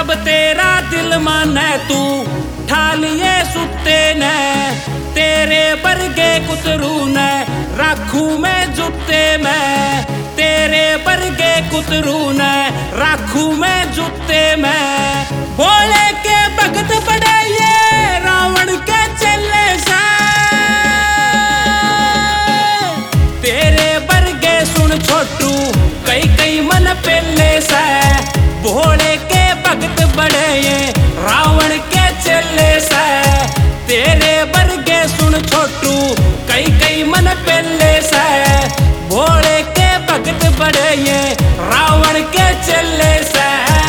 सब तेरा दिल माने तू ठालिए सुते ने तेरे बरगे कुतरू ने राखू में जुते में तेरे बरगे कुतरू ने राखू में जुते में भोले के भगत बड़े ये रावण के चले सा तेरे बरगे सुन छोटू कई कई मन पेले सा भोले के भगत बड़े ये रावण के चले सा तेरे बरगे सुन छोटू कई कई मन पेले सा भोले के भगत बड़े ये रावण के चले सा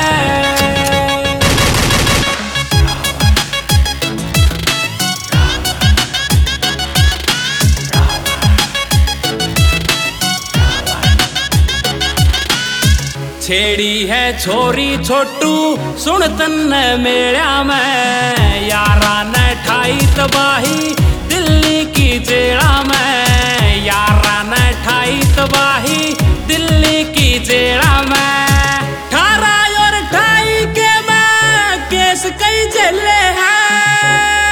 छेड़ी है छोरी छोटू सुन तन्ने मेड़ा में यारा ने ठाई तबाही दिल्ली की जेड़ा में यारा ने ठाई तबाही दिल्ली की जेड़ा में ठारा और ठाई के मैं केस कई जले हैं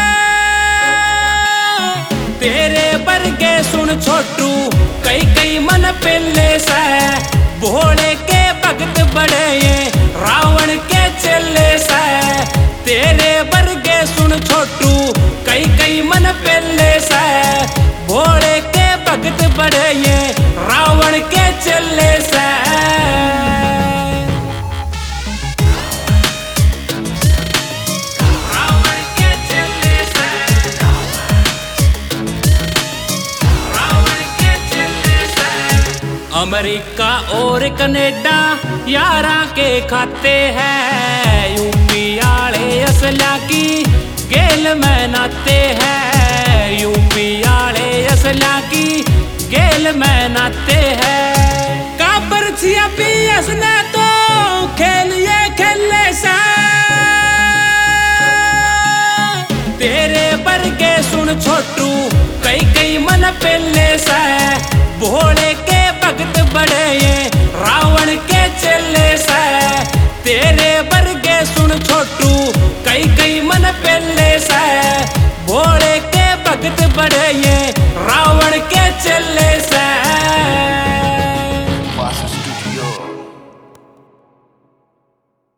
तेरे बरगे सुन छोटू कई कई मन पेले से भोले के भगत बड़े ये रावण के चले से तेरे बरगे सुन छोटू कई कई मन पेले से भोले के भगत बड़े ये रावण के चले से अमेरिका और कनेडा यारा के खाते हैं यूपी आले असला की गेल में नाते हैं यूपी आले असला की गेल में नाते हैं काबर छिया पीएस ने तो खेलिए खेले सा तेरे बरगे सुन छोटू कई कई मन पेले सा भोले के भगत बड़े ये रावण के चले से तेरे बरगे सुन छोटू कई कई मन पेले से भोले के भगत बड़े ये रावण के चले से